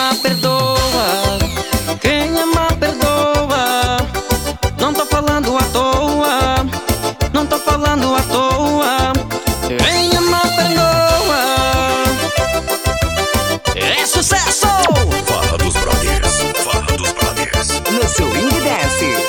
ama perdoa, quem ama perdoa. Não tô falando à toa, não tô falando à toa. Quem ama perdoa. É sucesso! Farra dos Brothers, Farra dos Brothers. No Swing Dance.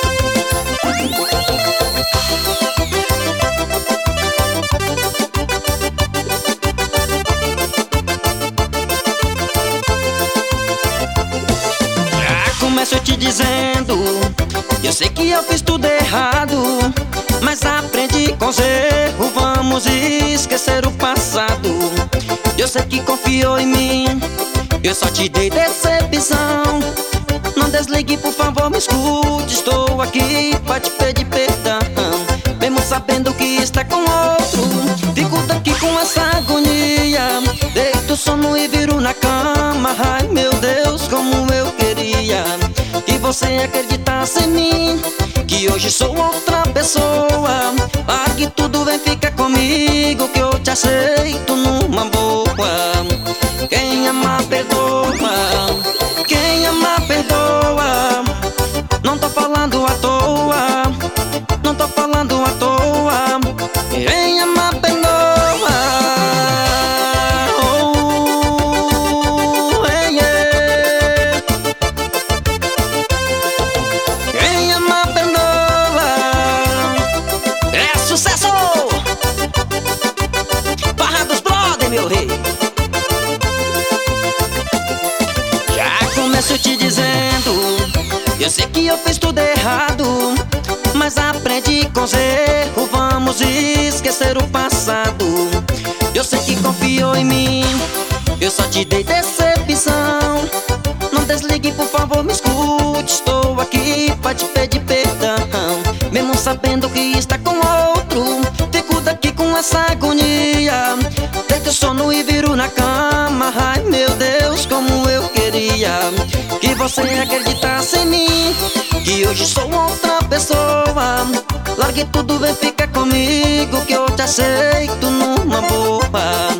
Começo te dizendo, eu sei que eu fiz tudo errado, mas aprendi com os erros, vamos esquecer o passado. Eu sei que confiou em mim, eu só te dei decepção. Não desligue, por favor, me escute, estou aqui pra te pedir perdão. Mesmo sabendo que está com outro, fico daqui com essa agonia. Deito sono e viro na cama, ai meu Deus, como eu queria que você acreditasse em mim, que hoje sou outra pessoa. Largue tudo, vem ficar comigo, que eu te aceito numa boa. Quem ama perdoa, quem ama perdoa. Não tô falando à toa, não tô falando à toa. Quem ama perdoa. Oh, hey, yeah. Quem ama perdoa. É sucesso! Farra dos Brothers, meu rei. Já começo te dizendo, eu sei que eu fiz tudo errado, mas aprendi com os erros, vamos esquecer o passado. Eu sei que confiou em mim, eu só te dei decepção. Não desligue, por favor, me escute, estou aqui pra te pedir perdão. Mesmo sabendo que está com outro, fico daqui com essa agonia. Deito sono e viro na cama, ai meu Deus, como eu queria que você acreditasse em mim, que hoje sou outra pessoa. Largue tudo, vem ficar comigo, que eu te aceito numa boa.